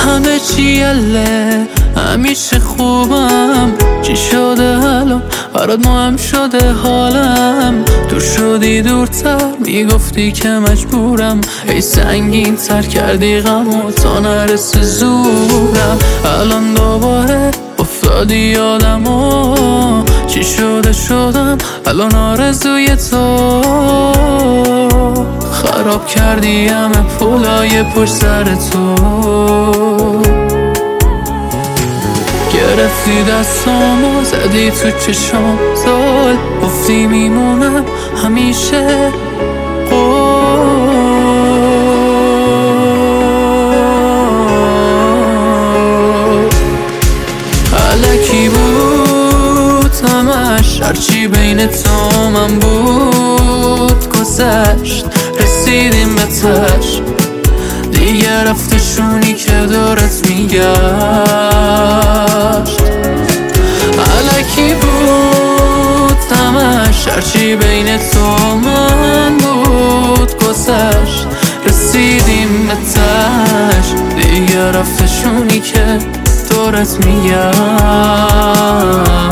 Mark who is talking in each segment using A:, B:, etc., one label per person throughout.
A: همه چی یله، همیشه خوبم. چی شده الان برات مهم شده حالم؟ تو شدی دورتر، میگفتی که مجبورم. ای سنگین تر کردی غمو تا نرسه زورم. الان دوباره افتادی یادمو، چی شده شدم الان آرزوی تو. خراب کردی همه پولای پشت سر تو. گرفتی دستامو زدی تو چشام زل، گفتی میمونم همیشه. علکی بود همش، هرچی بین تو من بود گذشت. رسیدیم به تش، دیگه رفتشونی که دورت میگشت. علکی بود همش، هرچی بین تو من بود گذشت. رسیدیم به تش، دیگه رفتشونی که دورت میگشت.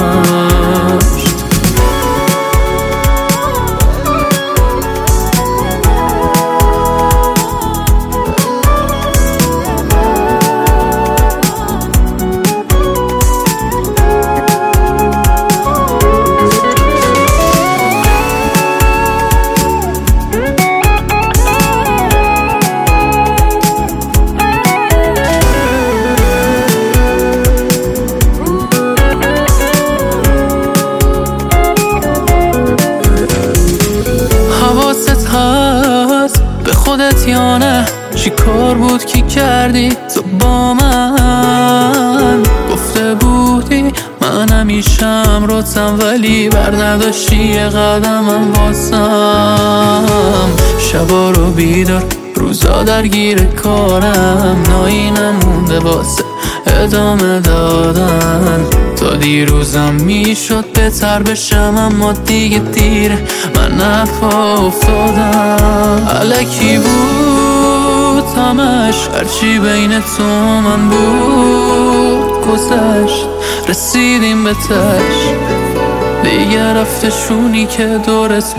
A: به خودت یا نه؟ چی کار بود که کردی تو با من؟ گفته بودی من همیشه امروتم، ولی بر نداشتی یه قدمم واسم. شبا رو بیدار، روزا درگیر کارم، نایی نمونده واسه ادامه دادن. تا دیروزم میشد بهتر بشم، اما دیگه دیره، من نپا افتادم. علکی بود همش، هرچی بین تو من بود گذشت. رسیدیم به تش، دیگه رفتشونی که دورت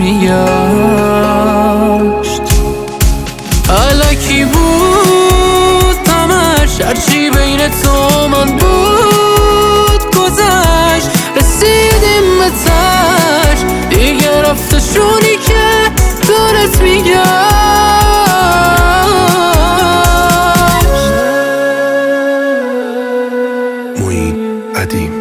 A: میگشت. علکی بود همش، هرچی بین تو من بود گذشت. رسیدیم به تش، دیگه رفتشونی که دورت میگشت.
B: معین قدیم.